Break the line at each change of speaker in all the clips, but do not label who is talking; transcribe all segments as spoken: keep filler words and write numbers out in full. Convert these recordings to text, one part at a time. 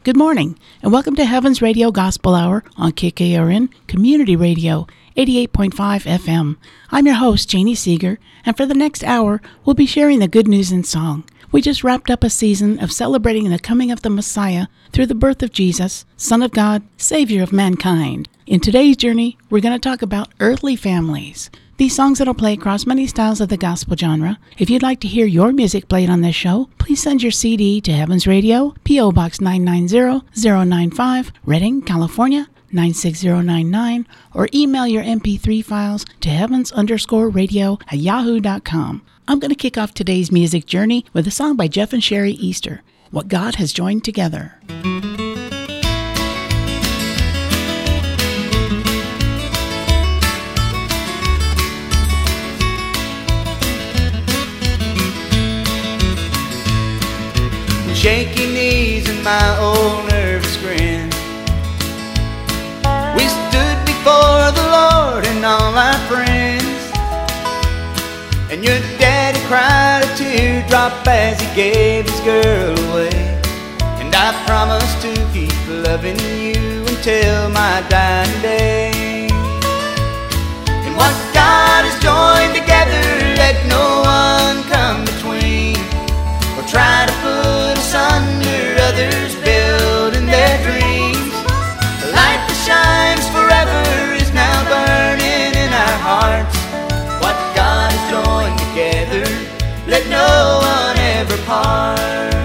Good morning, and welcome to Heaven's Radio Gospel Hour on K K R N Community Radio, eighty-eight point five F M. I'm your host, Janie Seeger, and for the next hour, we'll be sharing the good news in song. We just wrapped up a season of celebrating the coming of the Messiah through the birth of Jesus, Son of God, Savior of mankind. In today's journey, we're going to talk about earthly families. These songs that'll play across many styles of the gospel genre. If you'd like to hear your music played on this show, please send your C D to Heaven's Radio, P O Box nine nine zero zero nine five, Redding, California, nine six zero nine nine, or email your M P three files to heavens underscore radio at yahoo dot com. I'm going to kick off today's music journey with a song by Jeff and Sherry Easter, What God Has Joined Together.
Shaky knees and my old nervous grin, we stood before the Lord and all our friends, and your daddy cried a teardrop as he gave his girl away. And I promised to keep loving you until my dying day. And what God has joined together, let no one come between, or try to put asunder others building their dreams. The light that shines forever is now burning in our hearts. What God has joined together, let no one ever part.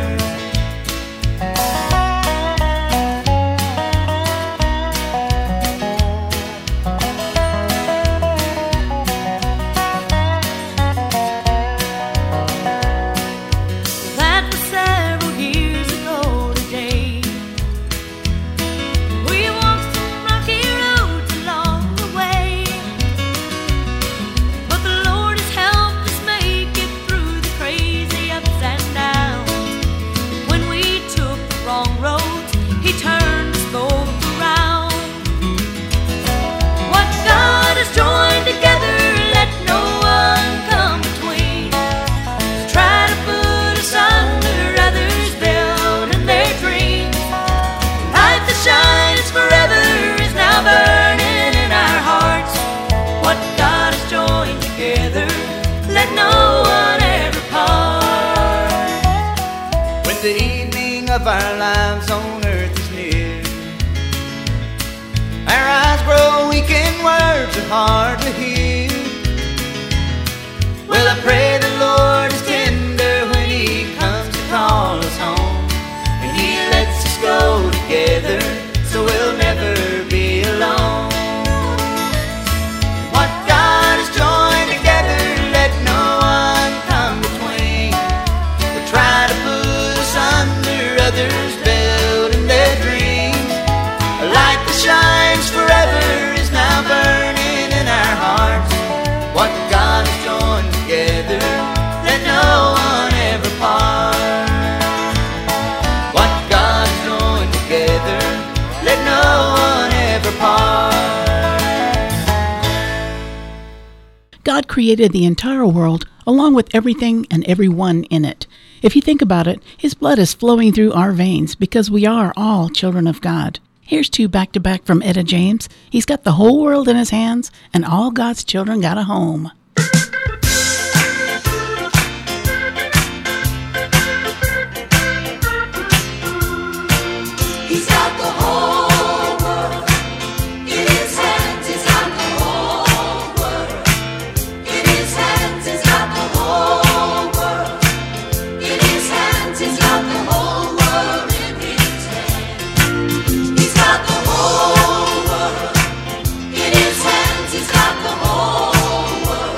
Of our lives on earth is near, our eyes grow weak and words are hard to hear. Well, I pray the Lord is tender when He comes to call us home, and He lets us go together so we'll never be alone. What God has joined together, let no one come between, or try to put us under others building their dreams. A light that shines forever is now burning in our hearts. What God has joined together, let no one ever part. What God has joined together, let no one ever part.
God created the entire world along with everything and everyone in it. If you think about it, His blood is flowing through our veins because we are all children of God. Here's two back-to-back from Etta James. He's got the whole world in His hands, and all God's children got a home.
He's got the whole world in His hands. He's got the whole world in His hands. He's got the whole world in His hands. He's got the whole world in His hands. He's got the whole world in His hands. He's got the whole world.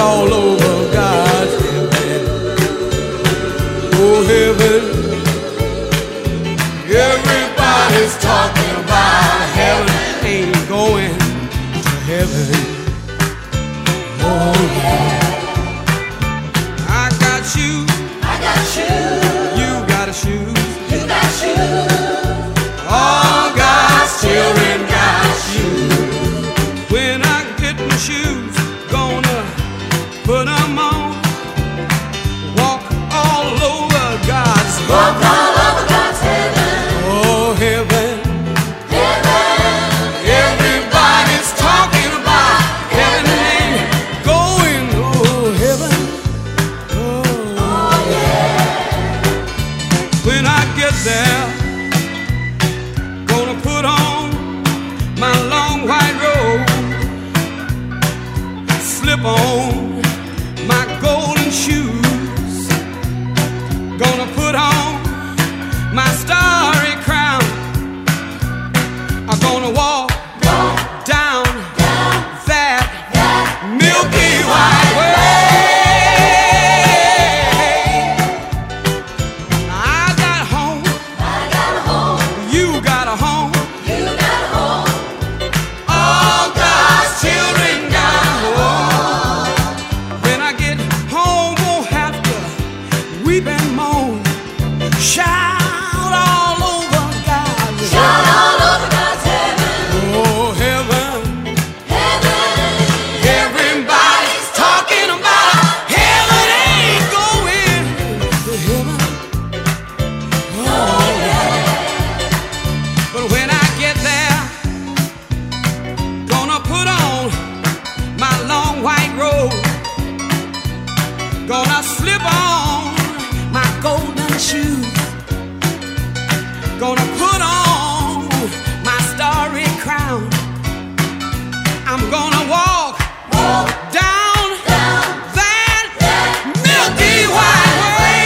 all over God's heaven. Oh, heaven. Everybody's talking about heaven. Ain't going to heaven. Oh, yeah. I got shoes.
I got shoes.
You got a shoes.
You got shoes.
All God's children got shoes. When I get my shoes, gonna put them on. Walk all over God's heaven.
Walk all over God's heaven.
Oh, heaven.
Heaven.
Everybody's talking about heaven. Ain't going, oh, heaven. Oh,
Oh, yeah.
when I get there, gonna put on my long white robe, slip on my golden shoes, gonna put on my starry crown. I'm gonna walk down that milky white way. I got a home,
I got a home.
you got a home,
You got a home.
all God's children got a home. When I get home, won't have to weep and moan. Shout all over God's
Shout all over God's heaven.
oh, heaven.
Heaven.
Everybody's talking about heaven. Ain't going to heaven. Oh, yeah. But when I get there, gonna put on my long white robe, gonna slip on my golden shoes, gonna put on my starry crown. I'm gonna walk down that milky white way.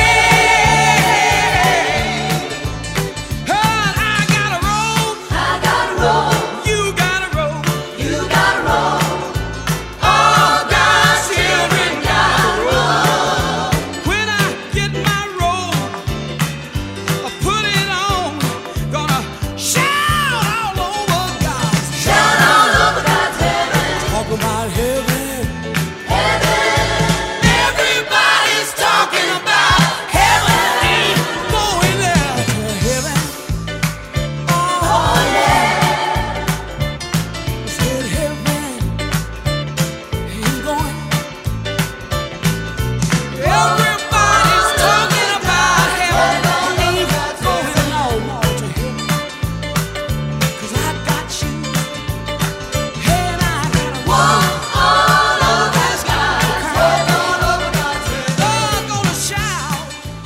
And I got a robe,
I got a robe.
you got a robe,
You got a robe.
all God's children got a
robe.
When I get my robe, I put it on, gonna shout all over God's
Shout all over God's heaven.
talk about heaven.
Heaven.
Everybody's talking about heaven. Ain't going there to heaven. Oh, yeah. I said heaven. Ain't going. Everybody's talking about heaven. Ain't going no more to heaven. 'Cause I got you. And I got a
Walk all over God's heaven. All over God's heaven.
I'm gonna shout.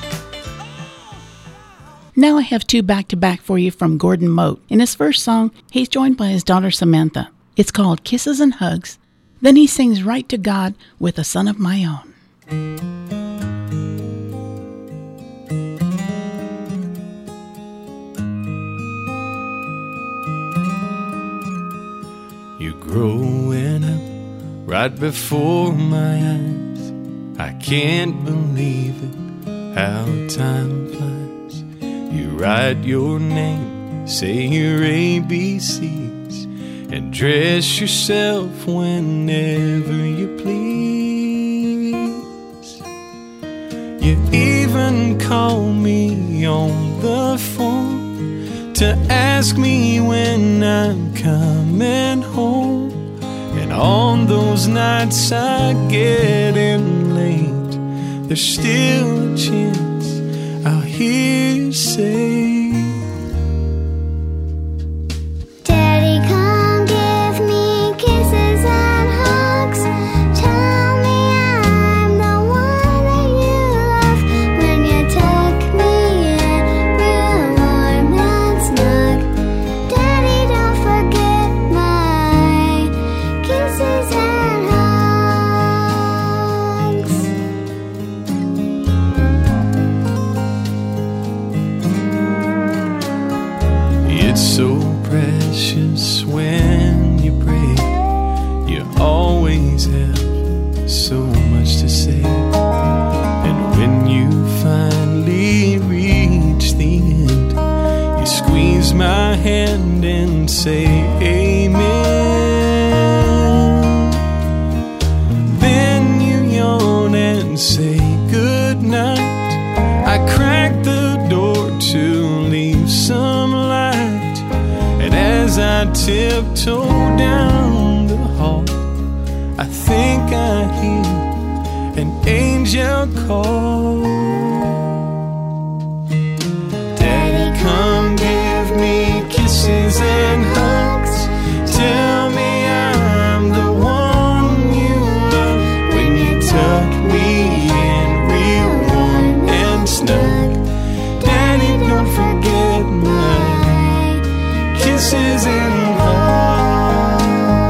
Now I have two back-to-back for you from Gordon Mote. In his first song, he's joined by his daughter Samantha. It's called Kisses and Hugs. Then he sings Right to God with A Son of My Own.
You're growing up right before my eyes. I can't believe it, how time flies. You write your name, say your A B Cs, and dress yourself whenever you please. You even call me on the phone to ask me when I'm coming home. And on those nights I get in late, there's still a chance I'll hear you say,
Daddy, come give me kisses and hugs. Tell me I'm the one that you love. When you tuck me in real warm and snug. Daddy, don't forget my kisses and hugs.
it's so precious when you pray. You always have so much to say. And when you finally reach the end, you squeeze my hand and say amen. Then you yawn and say goodnight. I crack the door to leave some light, and as I tiptoe down the hall, I think I hear an angel call. Daddy, come give me kisses and hugs. Tell me I'm the one you love. When you tuck me in real warm and snug, Daddy, don't forget my kisses and hugs.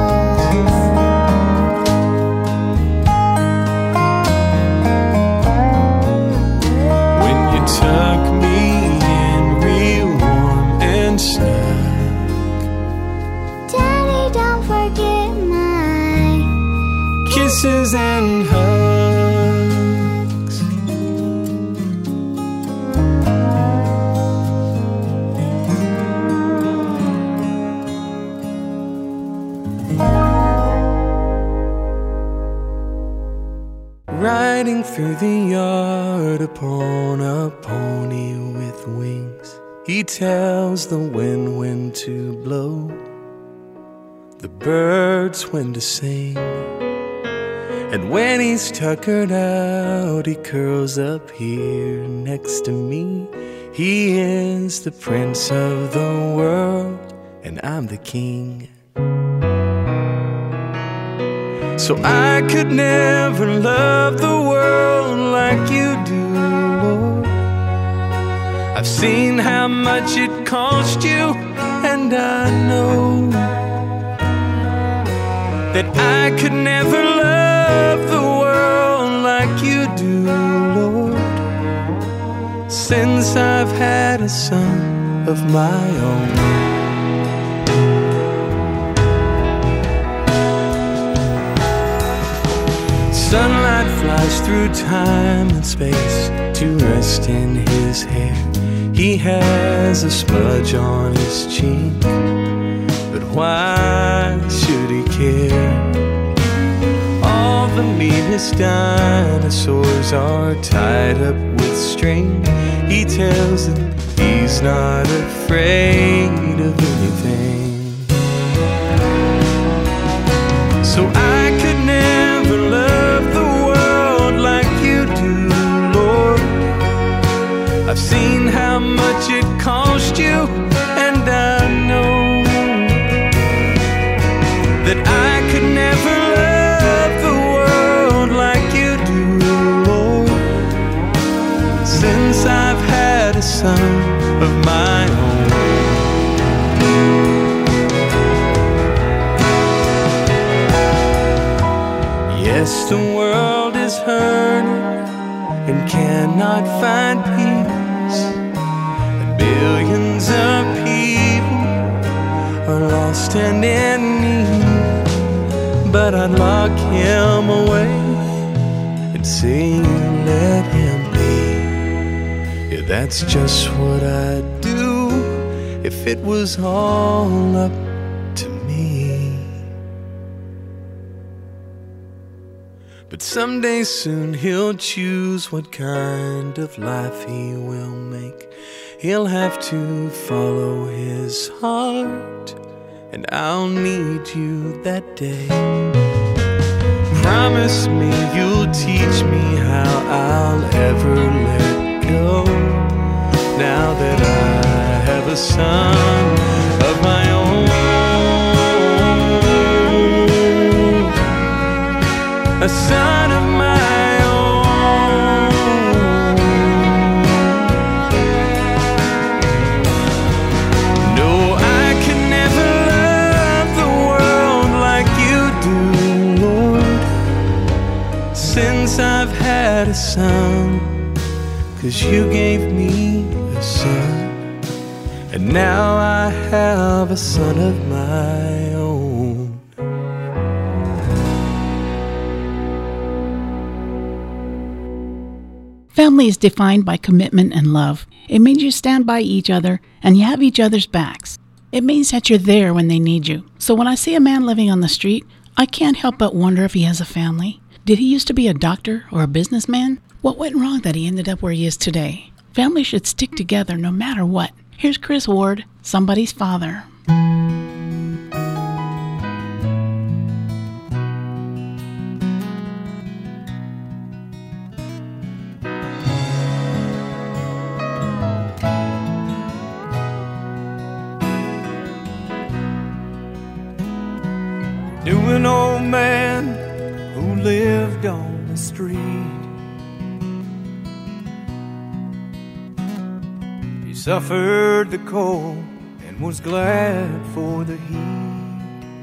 When you tuck me in real warm and snug,
Daddy, don't forget my
kisses and hugs. Riding through the yard upon a pony with wings, he tells the wind when to blow, the birds when to sing. And when he's tuckered out, he curls up here next to me. He is the prince of the world, and I'm the king. So I could never love the world like you do, Lord. I've seen how much it cost you, and I know that I could never love the world like you do, Lord, since I've had a son of my own. Sunlight flies through time and space to rest in his hair. He has a smudge on his cheek, but why should he care? All the meanest dinosaurs are tied up with string. He tells them he's not afraid of anything. So I could never love the world like you do, Lord. I've seen how much it cost you, and I know that I could never love the world like you do, Lord, since I've had a son of my own. Yes, the world is hurting and cannot find peace, and billions of people are lost and in need. But I'd lock him away and say, let him be. Yeah, that's just what I'd do if it was all up to me. But someday soon he'll choose what kind of life he will make. He'll have to follow his heart, and I'll need you that day. Promise me you'll teach me how I'll ever let go, now that I have a son of my own. A son of my own. No, I could never love the world like you do, Lord, since I've had a son. 'Cause you gave me a son, and now I have a son of my own.
Family is defined by commitment and love. It means you stand by each other and you have each other's backs. It means that you're there when they need you. So when I see a man living on the street, I can't help but wonder if he has a family. Did he used to be a doctor or a businessman? What went wrong that he ended up where he is today? Family should stick together no matter what. Here's Chris Ward, Somebody's Father.
To an old man who lived on the street, he suffered the cold and was glad for the heat.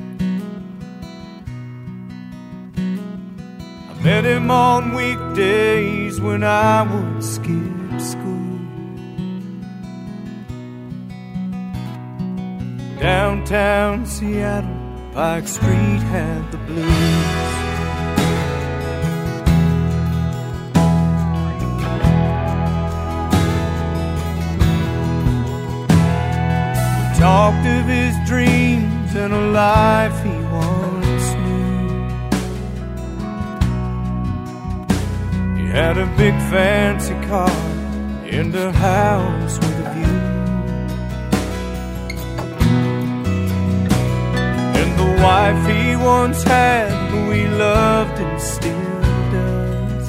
I met him on weekdays when I would skip school. Downtown Seattle, Pike Street had the blues. We talked of his dreams and a life he once knew. He had a big fancy car and a house with a view. The wife he once had, who he loved and still does.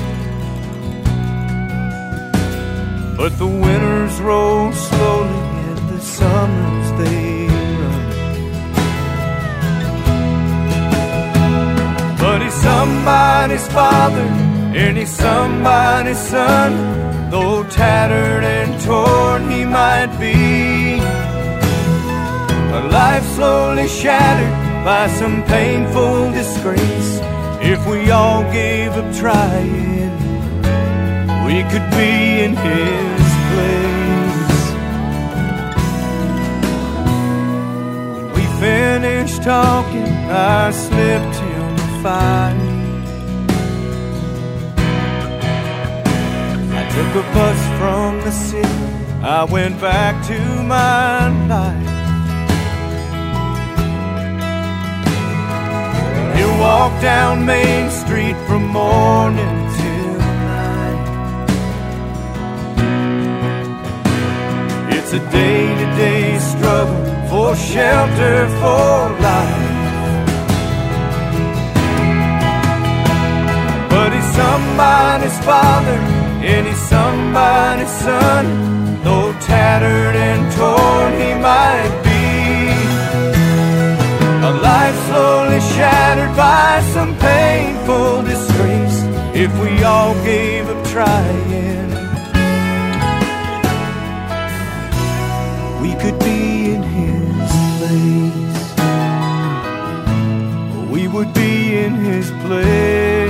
But the winters roll slowly and the summers they run. But he's somebody's father and he's somebody's son. Though tattered and torn he might be, a life slowly shattered by some painful disgrace. If we all gave up trying, we could be in his place. When we finished talking, I slipped him a five. I took a bus from the city, I went back to my life. He'll walk down Main Street from morning till night. It's a day-to-day struggle for shelter, for life. But he's somebody's father and he's somebody's son. Though tattered and torn he might be, a life slowly shattered by some painful disgrace. If we all gave up trying, we could be in his place. We would be in his place.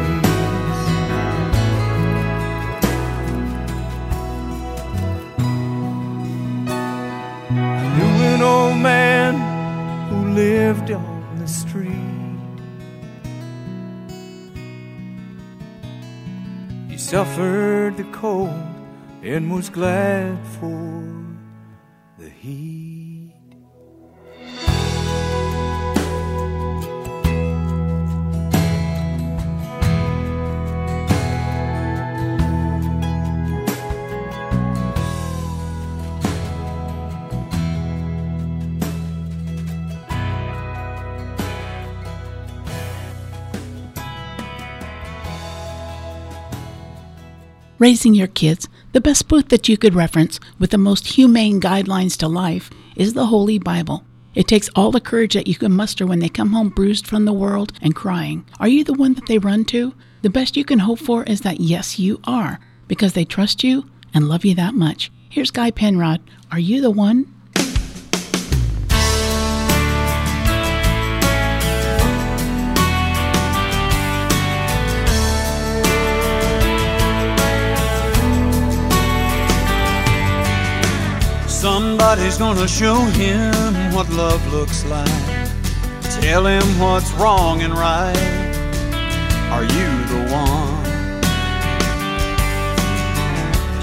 I knew an old man who lived on the street. He suffered the cold and was glad for the heat.
Raising your kids, the best book that you could reference with the most humane guidelines to life is the Holy Bible. It takes all the courage that you can muster when they come home bruised from the world and crying. Are you the one that they run to? The best you can hope for is that yes, you are, because they trust you and love you that much. Here's Guy Penrod. Are you the one?
Somebody's gonna show him what love looks like. Tell him what's wrong and right. Are you the one?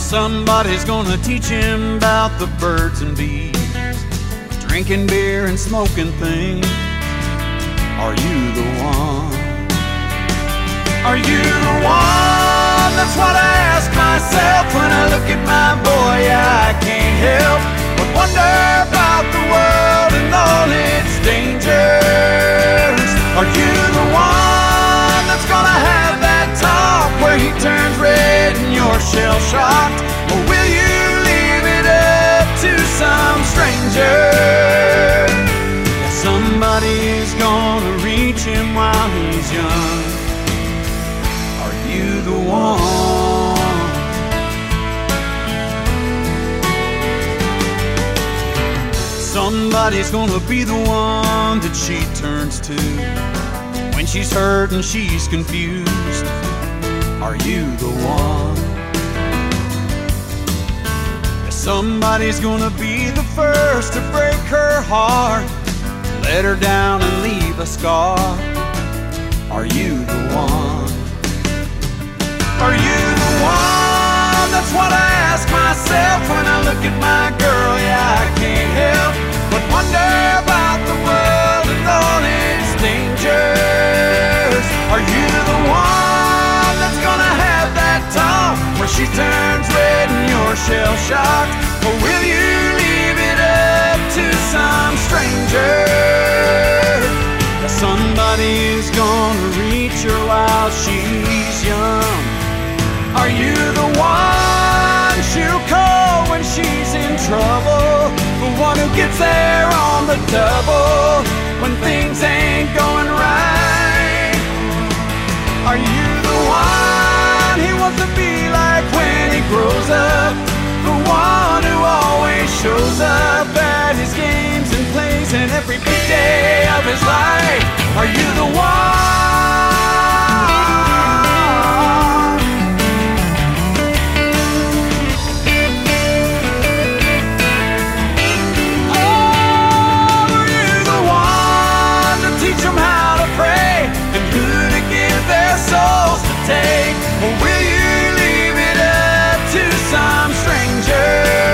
Somebody's gonna teach him about the birds and bees, drinking beer and smoking things. Are you the one? Are you the one? That's what I ask myself when I look at my boy. I can't help but wonder about the world and all its dangers. Are you the one that's gonna have that talk where he turns red and you're shell-shocked? Or will you leave it up to some stranger? Somebody's gonna reach him while he's young. Are you the one? Somebody's gonna be the one that she turns to when she's hurt and she's confused. Are you the one? Somebody's gonna be the first to break her heart, let her down and leave a scar. Are you the one? Are you the one? That's what I ask myself when I look at my girl. Yeah, I can't help but wonder about the world and all its dangers. Are you the one that's gonna have that talk where she turns red and you're shell-shocked? Or will you leave it up to some stranger? Somebody is gonna reach her while she's young. Are you the one she'll call when she's in trouble? The one who gets there on the double when things ain't going right? Are you the one he wants to be like when he grows up? The one who always shows up at his games and plays in every big day of his life. Are you the one? Oh, are you the one to teach them how to pray and who to give their souls to take? Or will you leave it up to some stranger?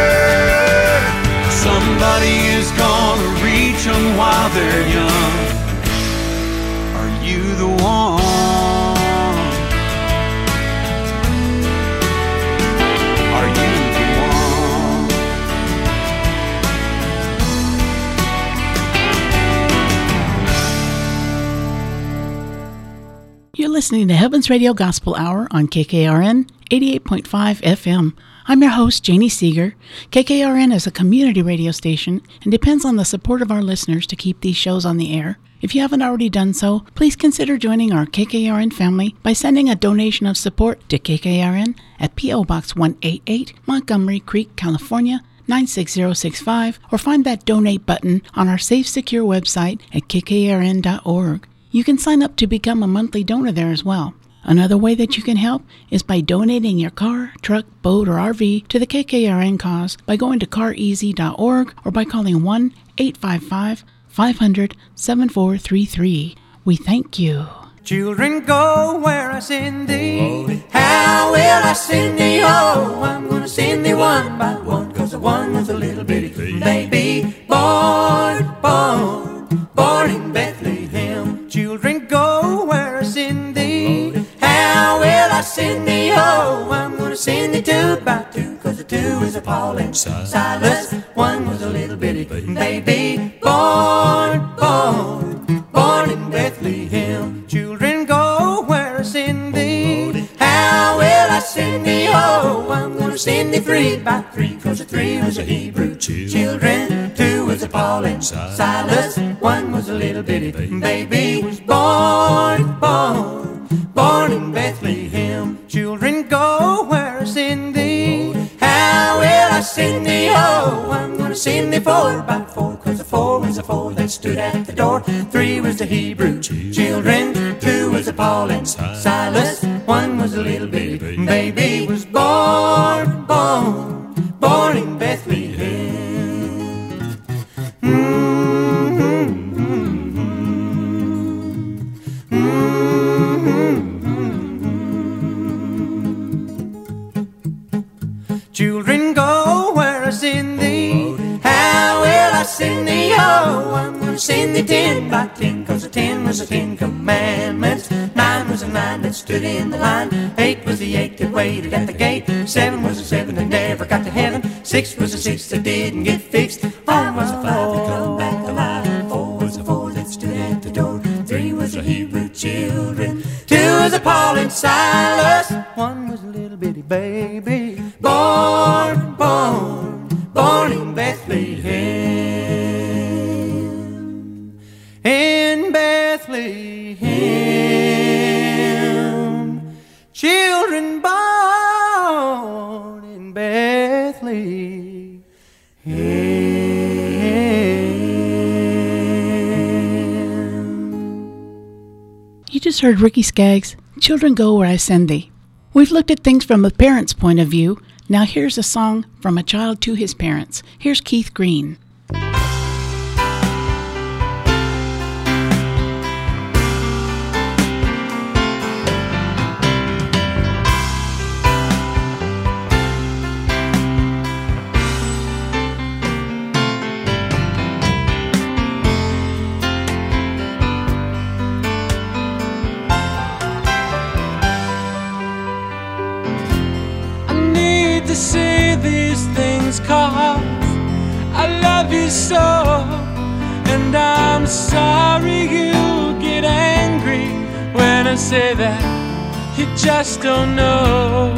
Somebody is gonna reach them while they're young. Are you the one? Are you the one?
You're listening to Heaven's Radio Gospel Hour on K K R N eighty-eight point five F M. I'm your host, Janie Seeger. K K R N is a community radio station and depends on the support of our listeners to keep these shows on the air. If you haven't already done so, please consider joining our K K R N family by sending a donation of support to K K R N at P O Box one eighty-eight, Montgomery Creek, California, nine six zero six five, or find that donate button on our safe, secure website at k k r n dot org. You can sign up to become a monthly donor there as well. Another way that you can help is by donating your car, truck, boat, or R V to the K K R N cause by going to car easy dot org or by calling one eight five five, five hundred, seven four three three. We thank you.
Children, go where I send thee. How will I send thee? Oh, I'm gonna send thee one by one, 'cause the one was a little bitty baby born, born, born in Bethlehem. Children, go where I send thee. How will I send thee? Oh, I'm gonna send thee two by two, 'cause the two is a Paul and Silas. One was a little bitty baby born, born, born in Bethlehem. Children, go where I send thee. How will I send thee? Oh, I'm gonna send thee three by three, 'cause the three was a Hebrew children. Two was a Paul and Silas. One was a little bitty baby was born, born, born in Bethlehem. Children, go where I send thee. How will I send thee? Oh, I'm gonna send thee four by four, 'cause the four was the four that stood at the door. Three was the Hebrew children. Two was the Paul and Silas. One was a little bitty baby was born, born, born in Bethlehem. gonna send thee ten by ten, cause the ten was the Ten Commandments. Nine was the nine that stood in the line. Eight was the eight that waited at the gate. Seven was the seven that never got to heaven. Six was the six that didn't get fixed. Five was the five that come back alive. Four was the four that stood at the door. Three was the Hebrew children. Two was the Paul and Silas. One was a little bitty baby, born, born, born in Bethlehem. In Bethlehem, children born in Bethlehem.
You just heard Ricky Skaggs' Children Go Where I Send Thee. We've looked at things from a parent's point of view. Now here's a song from a child to his parents. Here's Keith Green.
Say these things cause I love you so, and I'm sorry you get angry when I say that you just don't know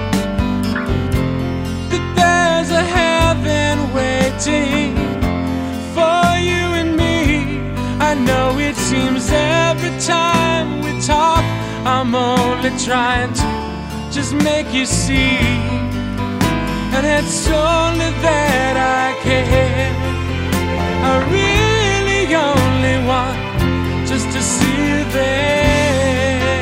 that there's a heaven waiting for you and me. I know it seems every time we talk I'm only trying to just make you see, and it's only that I care. I really only want just to see you there.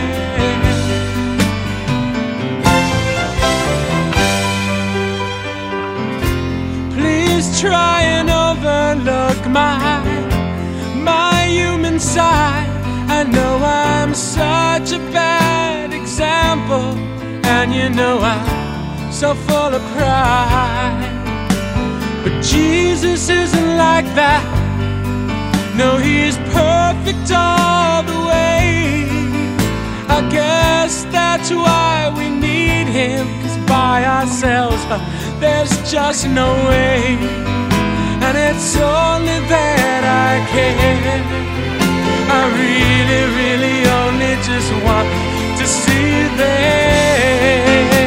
Please try and overlook my, my human side. I know I'm such a bad example, and you know I'm so full of pride. But Jesus isn't like that. No, he's perfect all the way. I guess that's why we need him, 'cause by ourselves uh, there's just no way. And it's only that I care. I really, really only just want to see you there.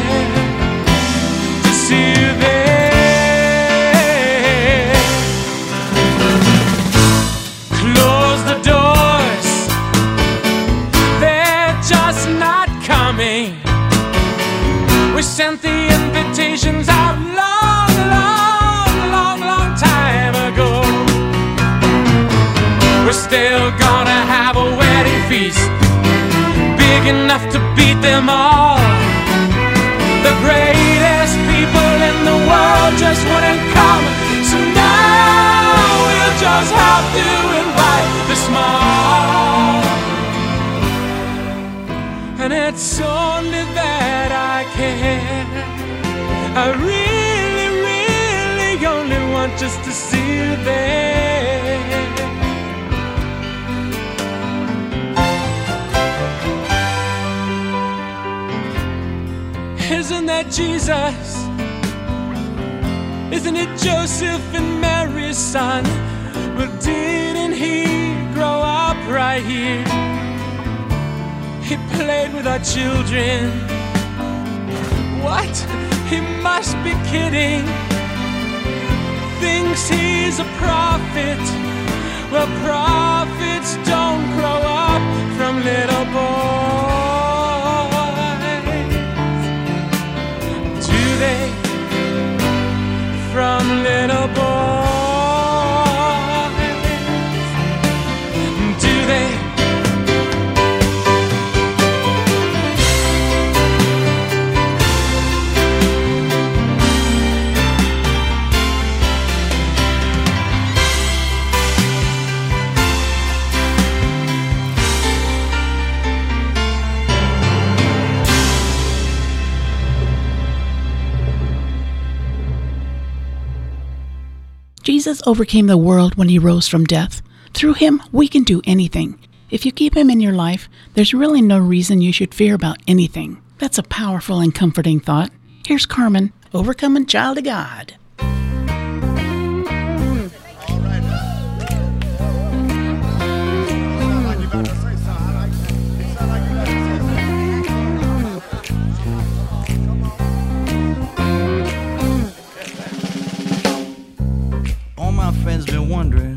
See you there. Close the doors, they're just not coming. We sent the invitations out long, long, long, long time ago. We're still gonna have a wedding feast big enough to beat them all. The greatest people in the world just wouldn't come, so now we'll just have to invite the small. And it's only that I care. I really, really only want just to see you there. Isn't that Jesus? Isn't it Joseph and Mary's son? Well, didn't he grow up right here? He played with our children. What? He must be kidding. Thinks he's a prophet. Well, prophets don't grow up from little boys. From little boys, do they?
Jesus overcame the world when he rose from death. Through him, we can do anything. If you keep him in your life, there's really no reason you should fear about anything. That's a powerful and comforting thought. Here's Carmen, Overcoming Child of God.
All my friends been wondering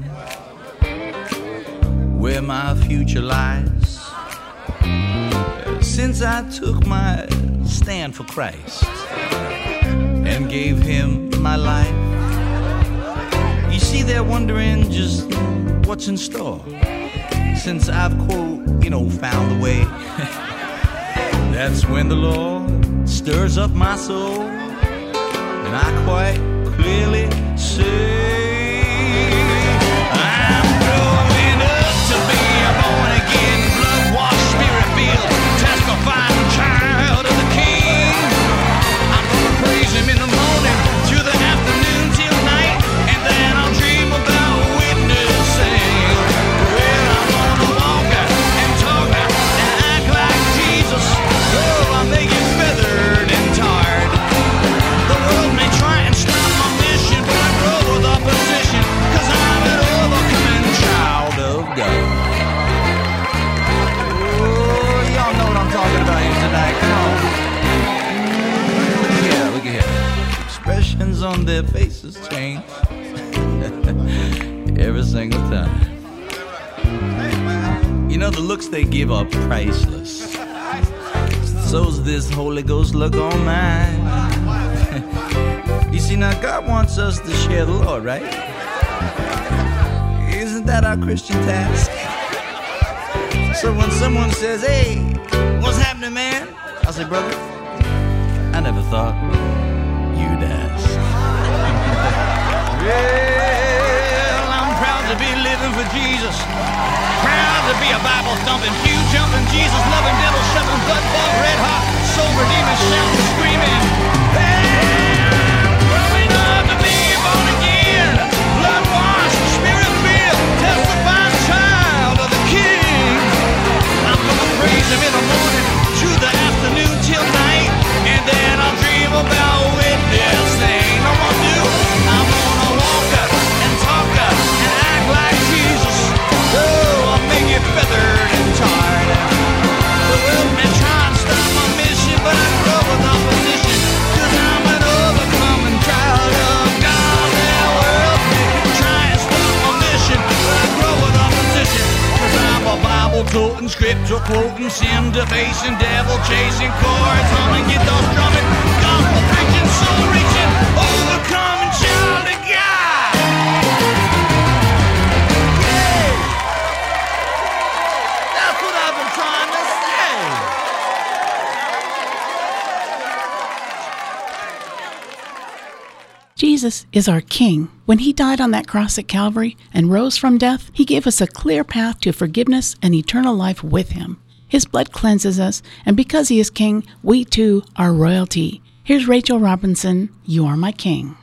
where my future lies since I took my stand for Christ and gave him my life. You see, they're wondering just what's in store since I've, quote, you know, found the way. That's when the Lord stirs up my soul and I quite clearly say I'm growing up to be a born-again, blood-washed, spirit-filled, testifying child of the King. I'm gonna praise him in the morning, through the afternoon till night, and then I'll dream about witnessing. Well, I'm gonna walk and talk and act like Jesus. Oh, I'll make it feathered and tarred. The world may try and stop my mission, but I grow with opposition, 'cause I'm an overcoming child of God. Oh, y'all know what I'm talking about here tonight. Come on. Look at here, look at here. Expressions on their faces change every single time. You know, the looks they give are priceless. So's this Holy Ghost look on mine. You see, now God wants us to share the Lord, right? Isn't that our Christian task? So when someone says, hey, what's happening, man? I'll say, brother, I never thought you'd ask. Well, I'm proud to be living for Jesus. Proud to be a Bible-thumping, pew-jumping, Jesus-loving, devil-shoving, blood-bought, red-hot, soul-redeeming, shouting, screaming. Hey, I'm growing up to be born again, blood-washed, spirit-filled, testifying child of the King. I'm gonna praise him in the morning, through the afternoon till night, and then I'll dream about witnessing. No more do. I'm gonna walk up and talk up and act like Jesus. Oh, I'll make it feathered and tarred. The world may try and stop my mission, but I grow with opposition, 'cause I'm an overcoming child of God. The world may try and stop my mission, but I grow with opposition, 'cause I'm a Bible-toting, scripture-quoting, sin-defacing, devil-chasing, chords humming, guitar strumming, gospel-preaching, soul-reaching, overcoming child of God. Yay! That's what I've been trying to say.
Jesus is our King. When he died on that cross at Calvary and rose from death, he gave us a clear path to forgiveness and eternal life with him. His blood cleanses us, and because he is King, we too are royalty. Here's Rachel Robinson, You Are My King.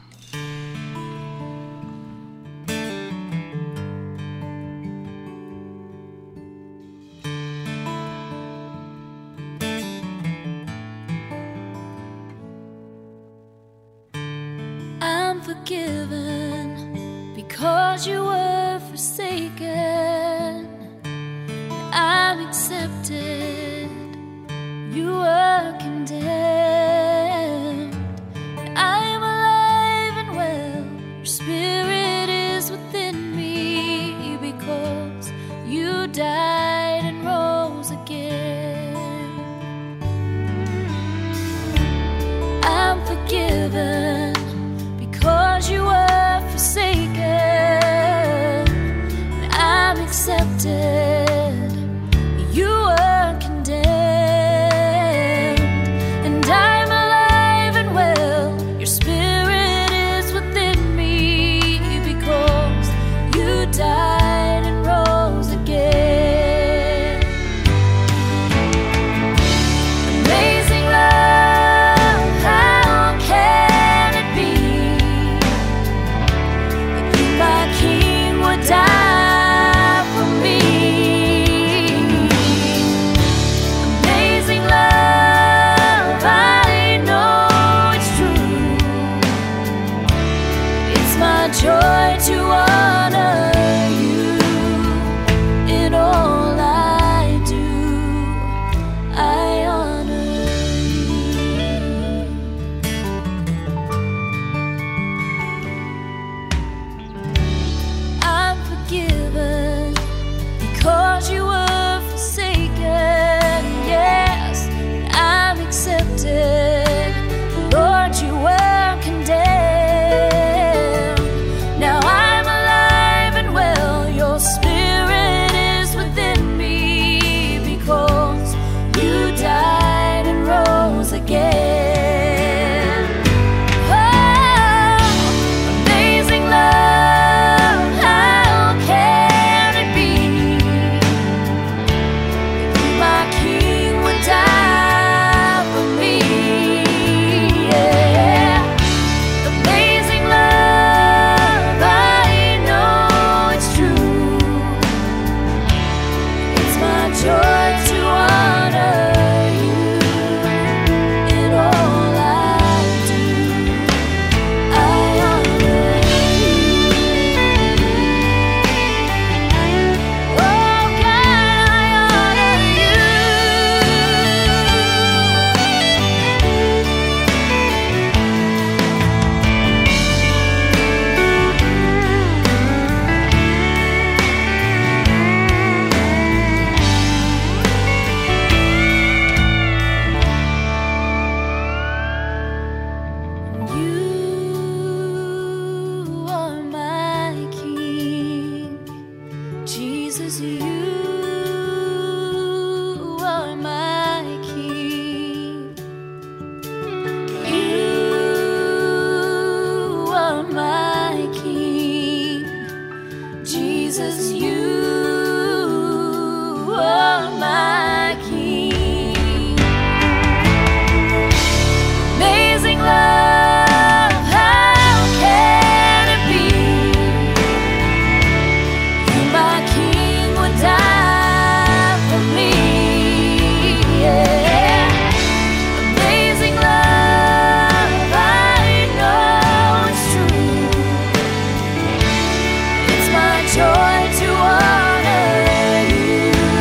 I'm forgiven because you were forsaken. I'm accepted, you were condemned. I am alive Jesus, you are my King. You are my King. Jesus, you are my King. Amazing love, how can it be? You, my King, would die for me. Yeah. Amazing love, I know it's true. It's my joy to honor you.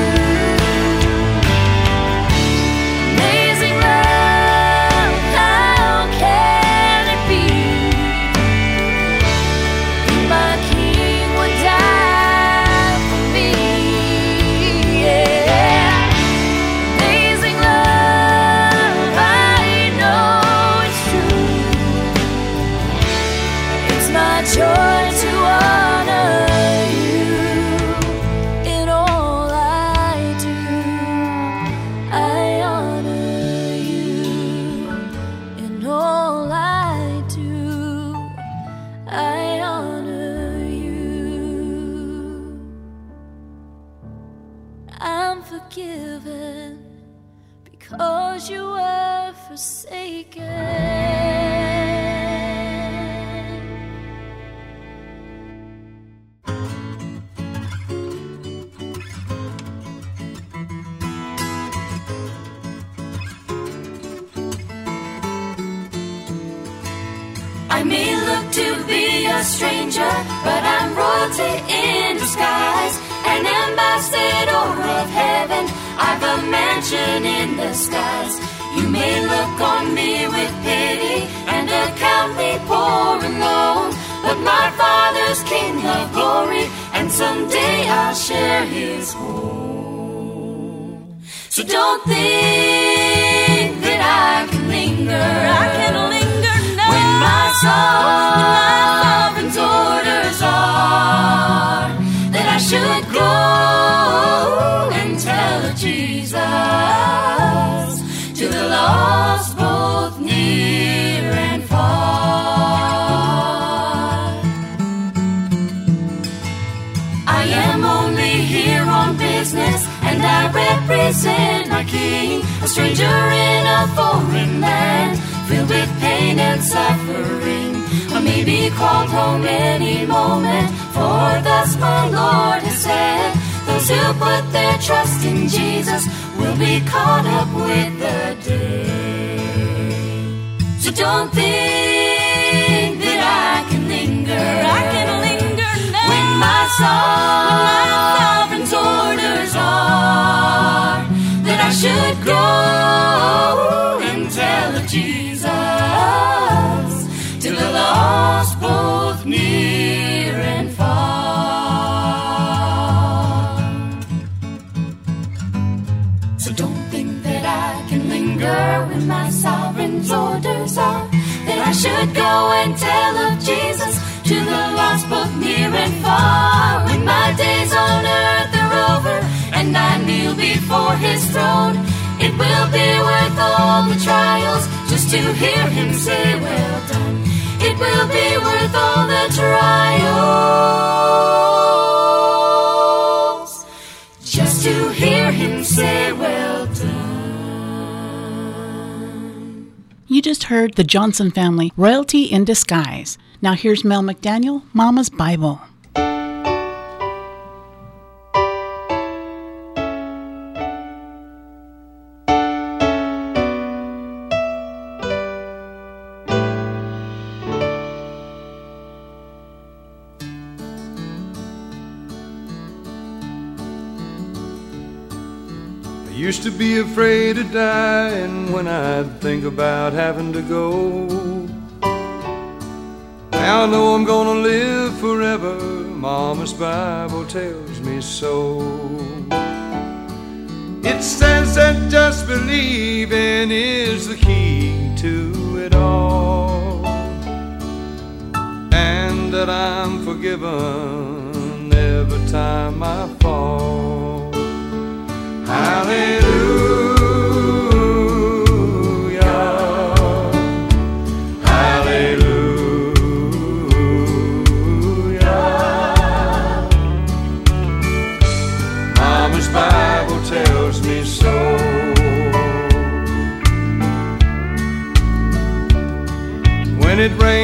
Amazing love, how can it be? You, my King, would die for me. Yeah. Amazing love, I know it's true. It's my joy to honor you. In all I do, I honor you. In all I do, I honor you. I'm forgiven because you were forsaken. I may look to be a stranger, but I'm royalty in disguise, an ambassador of heaven. I've a mansion in the skies. You may look on me with pity and account me poor and low, but my Father's King of glory, and someday I'll share His home. So don't think that I can linger. I can linger now. When my sovereign's orders are that I should go and tell of Jesus to the lost, both near and far. I am only here on business, and I represent my King, a stranger in a foreign land, filled with pain and suffering. I may be called home any moment, for thus my Lord has said, those who put their trust in Jesus will be caught up with the day. So don't think that I can linger. I can linger now. When my sovereign's orders are that I should go and tell of Jesus to the lost, both near and far. So don't think that I can linger when my sovereign's orders are that I should go and tell of Jesus to the lost, both near and far. When my days on earth are over and I kneel before His throne, it will be worth all the trials just to hear Him say, well done. It will be worth all the trials just to hear Him say, well done.
You just heard the Johnson Family, Royalty in Disguise. Now here's Mel McDaniel, Mama's Bible.
Used to be afraid of dying when I'd think about having to go. Now I know I'm gonna live forever, Mama's Bible tells me so. It says that just believing is the key to it all, and that I'm forgiven every time I fall.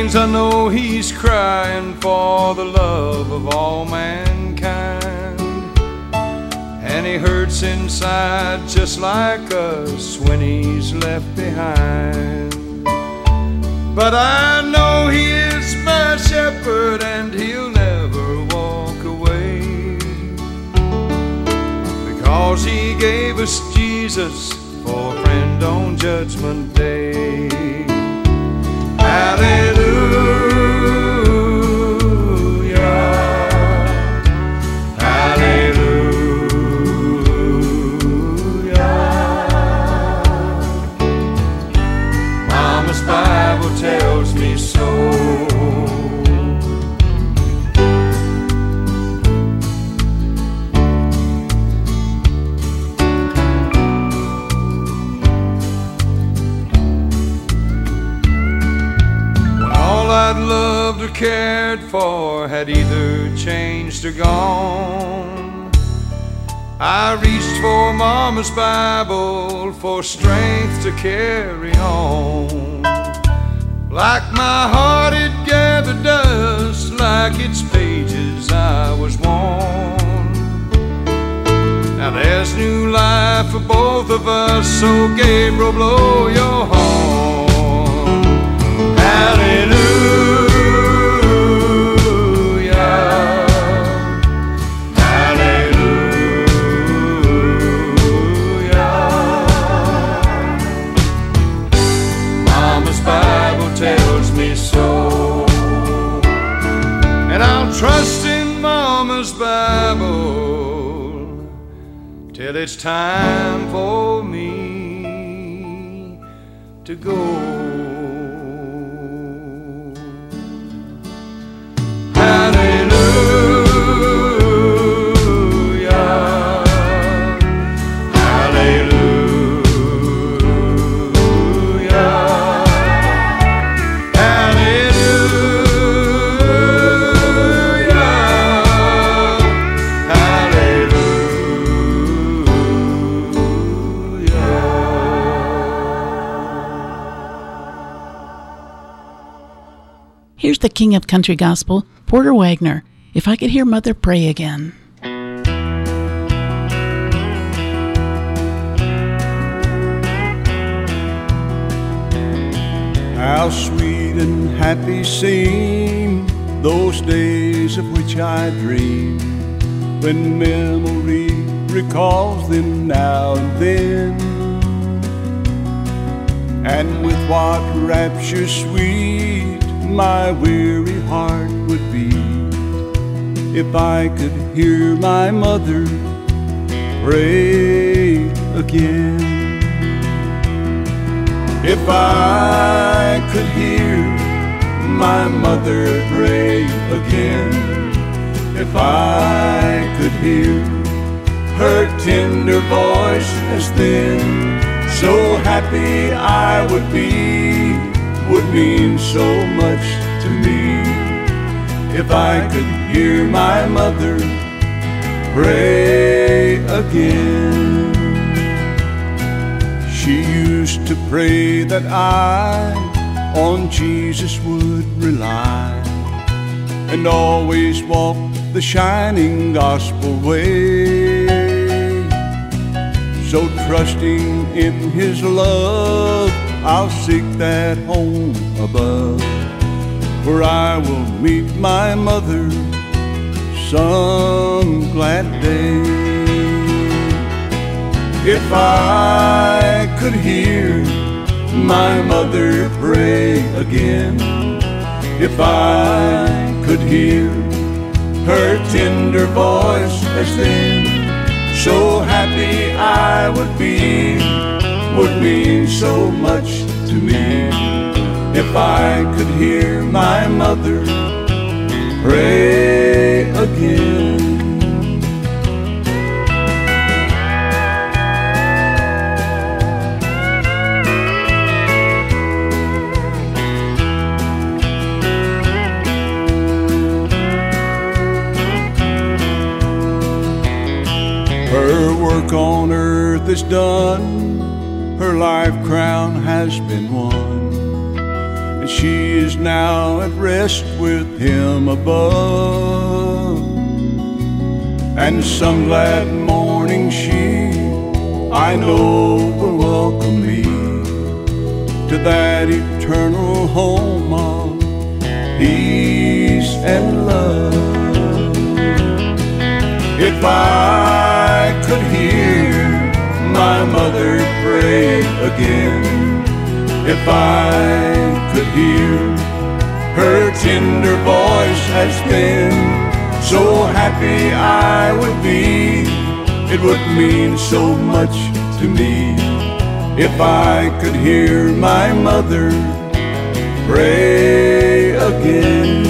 times I know he's crying for the love of all mankind, and he hurts inside just like us when he's left behind. But I know he is my shepherd and he'll never walk away, because he gave us Jesus for a friend on Judgment Day. Hallelujah, hallelujah. Mama's Bible tells me so. I'd loved or cared for had either changed or gone, I reached for Mama's Bible for strength to carry on. Like my heart it gathered dust, like its pages I was worn. Now there's new life for both of us, so Gabriel, blow your horn. Hallelujah, hallelujah. Mama's Bible tells me so, and I'll trust in Mama's Bible till it's time for me to go.
Here's the king of country gospel, Porter Wagoner, If I Could Hear Mother Pray Again.
How sweet and happy seem those days of which I dream, when memory recalls them now and then. And with what rapture sweet my weary heart would beat if I could hear my mother pray again. If I could hear my mother pray again, if I could hear her tender voice as then, so happy I would be, would mean so much to me. If I could hear my mother pray again. She used to pray that I on Jesus would rely, and always walk the shining gospel way, so trusting in His love I'll seek that home above, where I will meet my mother some glad day. If I could hear my mother pray again, if I could hear her tender voice as then, so happy I would be, would mean so much to me. If I could hear my mother pray again. Her work on earth is done, her life crown has been won,
and she is now at rest with him above. And some glad morning she, I know, will welcome me to that eternal home of peace and love. If I could hear my mother pray again, if I could hear her tender voice as then, so happy I would be. It would mean so much to me if I could hear my mother pray again.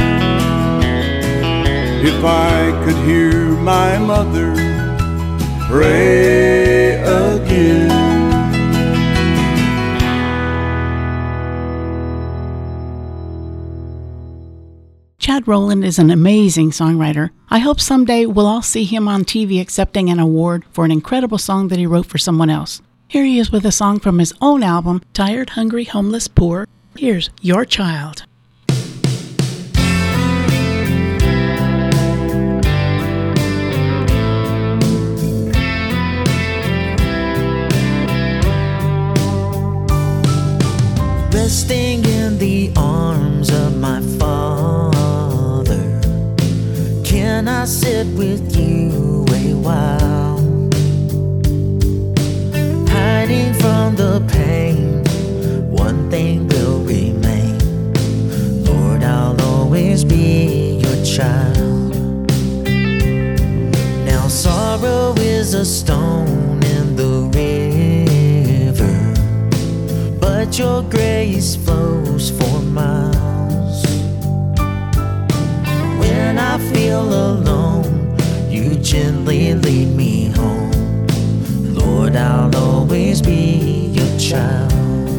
If I could hear my mother pray again.
Chad Rowland is an amazing songwriter. I hope someday we'll all see him on T V accepting an award for an incredible song that he wrote for someone else. Here he is with a song from his own album, Tired, Hungry, Homeless, Poor. Here's Your Child.
Resting in the arms of my Father, can I sit with you a while? Hiding from the pain, one thing will remain. Lord, I'll always be your child. Now sorrow is a stone in the river, but your grace flows for miles. When I feel alone, you gently lead me home. Lord, I'll always be your child.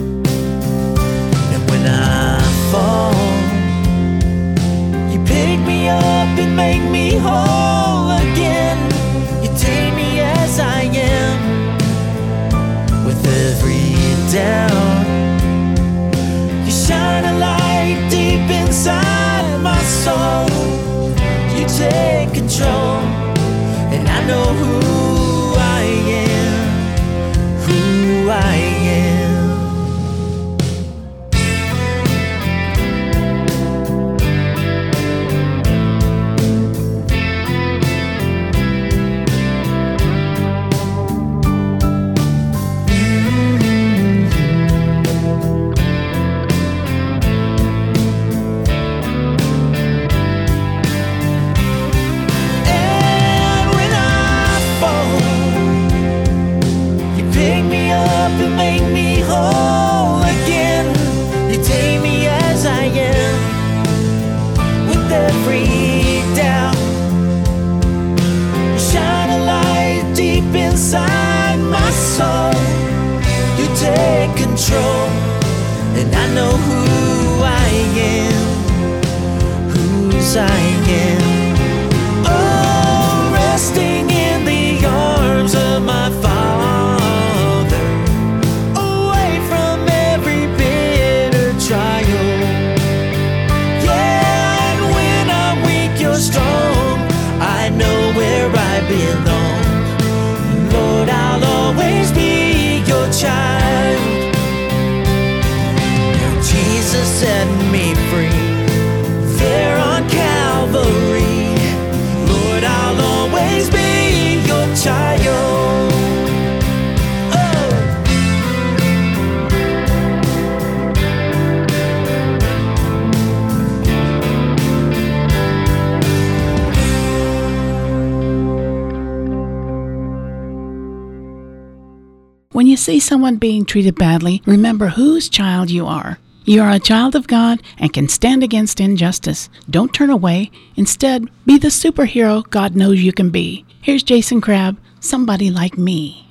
And when I fall, you pick me up and make me whole again. You take me as I am, with every doubt. You shine a light deep inside my soul. You take control, and I know who I am, who I am. Inside my soul, you take control, and I know who I am, whose I am. Oh, resting in the arms of my Father, away from every bitter trial. Yeah, and when I'm weak, you're strong. I know where I belong. Lord, I'll always be your child. Now Jesus set me free there on Calvary. Lord, I'll always be your child.
When you see someone being treated badly, remember whose child you are. You are a child of God and can stand against injustice. Don't turn away. Instead, be the superhero God knows you can be. Here's Jason Crabb, Somebody Like Me.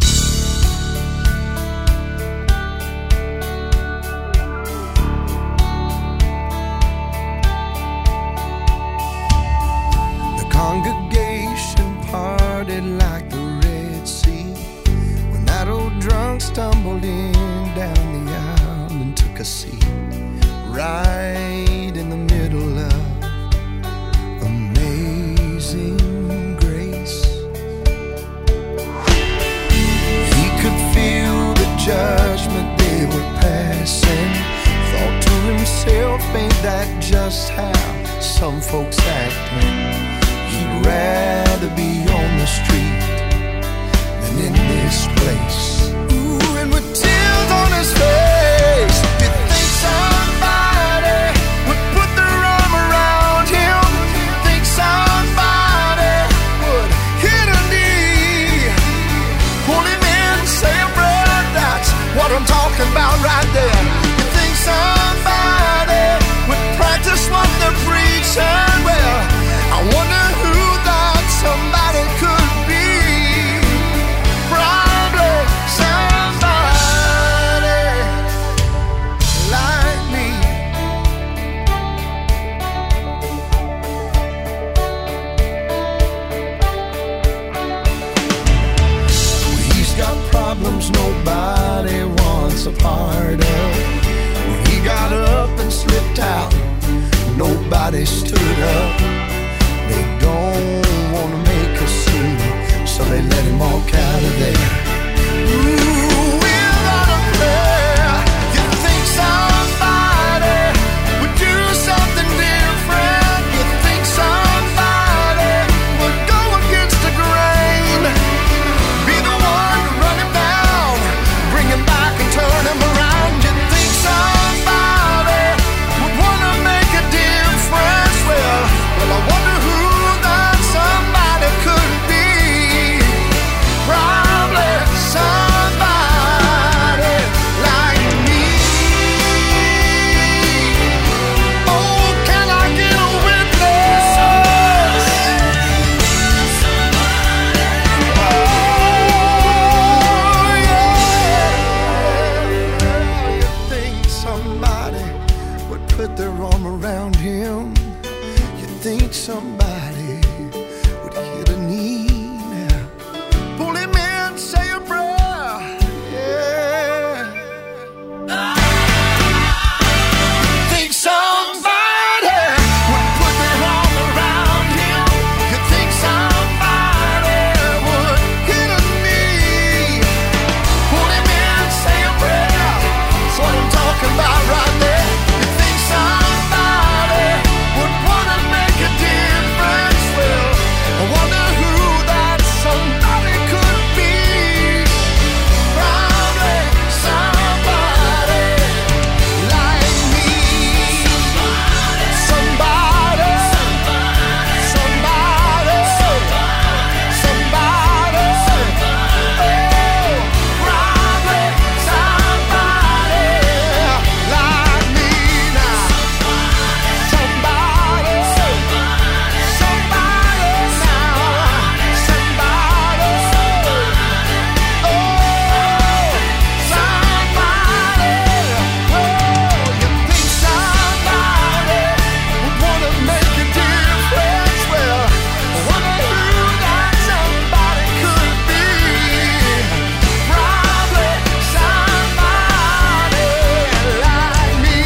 The congregation parted like the Red Sea when that old drunk stumbled in down the aisle and took a seat. right in the middle of Amazing Grace. He could feel the judgment they were passing. Thought to himself, ain't that just how some folks acting? He'd rather be on the street than in this place. Ooh, and with tears on his face, you think somebody would put their arm around him? You think somebody would hit a knee, pull him in, say a prayer? That's what I'm talking about right there. You think somebody would practice what they're preaching? Well, I wonder who that somebody could be. Probably somebody like me. Well, he's got problems nobody wants a part of. When he got up and slipped out, nobody stood up. They don't want to make a scene, so they let him walk out of there. Ooh, without a prayer, you think somebody would do something different? You think somebody would go against the grain, be the one to run him down, bring him back and turn him around? You think somebody would want to make a difference? Well, well, I wonder who that somebody could be. Probably somebody like me. Oh, can I get a witness? Oh, yeah. You think somebody would put their arm around him? You think somebody would hit a knee now, pull him in, say a prayer? Yeah. Think somebody would put their arm around him? You think somebody would hit a knee, pull him in, say a prayer? That's what I'm talking about right there. You think somebody would want to make a difference? Well, I wonder who that somebody could be. Probably somebody like me. Somebody, somebody, somebody, oh, probably somebody like me now. Somebody, somebody now, somebody, oh, somebody, oh, you think somebody would want to make a difference? Well, I wonder who that somebody could be. Probably somebody like me.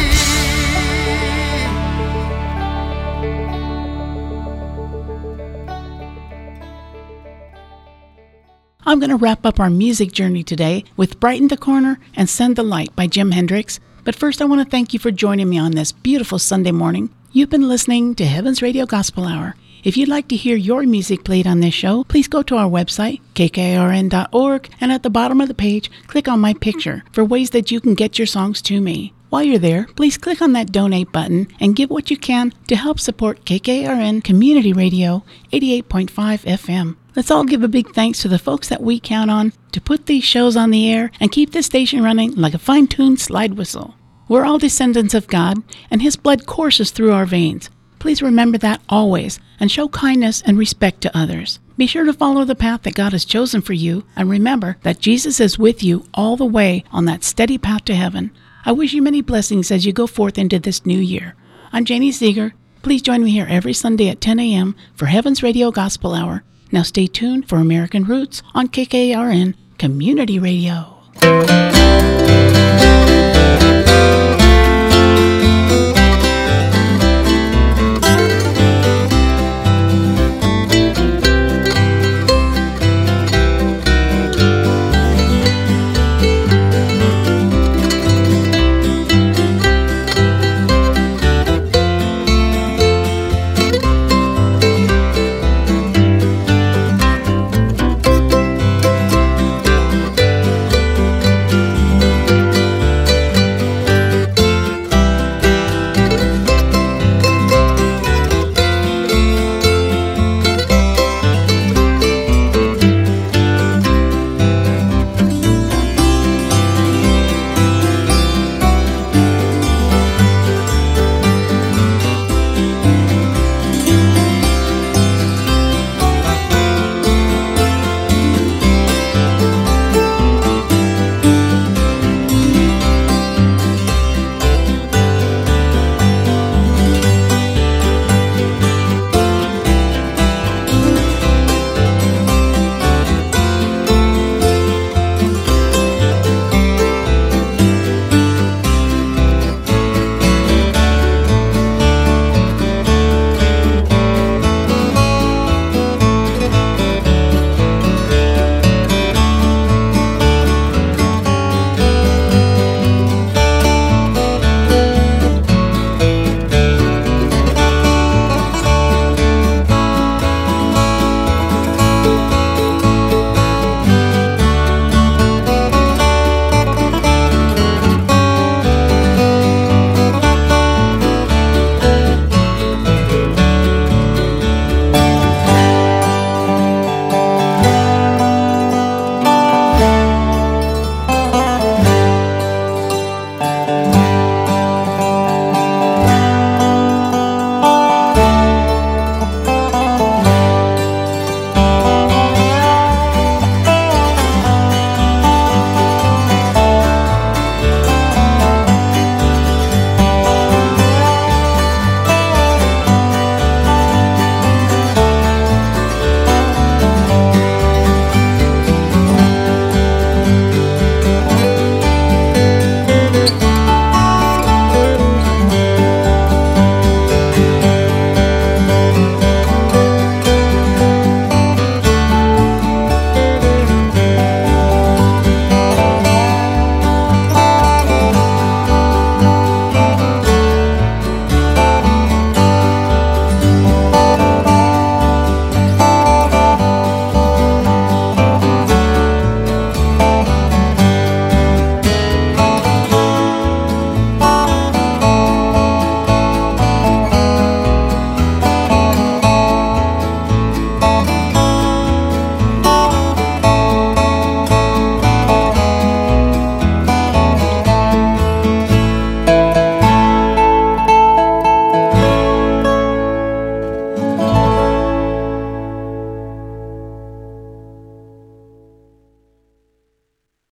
I'm going to wrap up our music journey today with Brighten the Corner and Send the Light by Jim Hendrix. But first, I want to thank you for joining me on this beautiful Sunday morning. You've been listening to Heaven's Radio Gospel Hour. If you'd like to hear your music played on this show, please go to our website, k k r n dot org, and at the bottom of the page, click on my picture for ways that you can get your songs to me. While you're there, please click on that donate button and give what you can to help support K K R N Community Radio eighty-eight point five F M. Let's all give a big thanks to the folks that we count on to put these shows on the air and keep this station running like a fine-tuned slide whistle. We're all descendants of God, and His blood courses through our veins. Please remember that always and show kindness and respect to others. Be sure to follow the path that God has chosen for you, and remember that Jesus is with you all the way on that steady path to heaven. I wish you many blessings as you go forth into this new year. I'm Janie Seeger. Please join me here every Sunday at ten a.m. for Heaven's Radio Gospel Hour. Now stay tuned for American Roots on K K R N Community Radio.